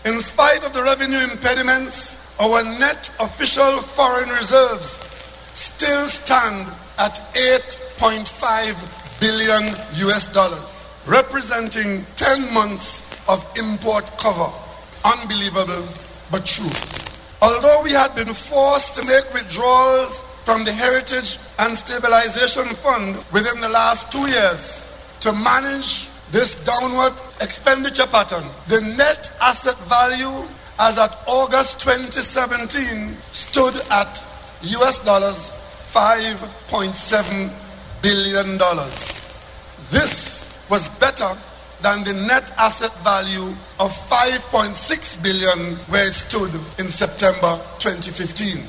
In spite of the revenue impediments, our net official foreign reserves still stand at $8.5 billion, representing 10 months of import cover. Unbelievable, but true. Although we had been forced to make withdrawals from the Heritage and Stabilization Fund within the last 2 years to manage this downward expenditure pattern, the net asset value as at August 2017 stood at $5.7 billion. This was better than the net asset value of $5.6 billion where it stood in September 2015.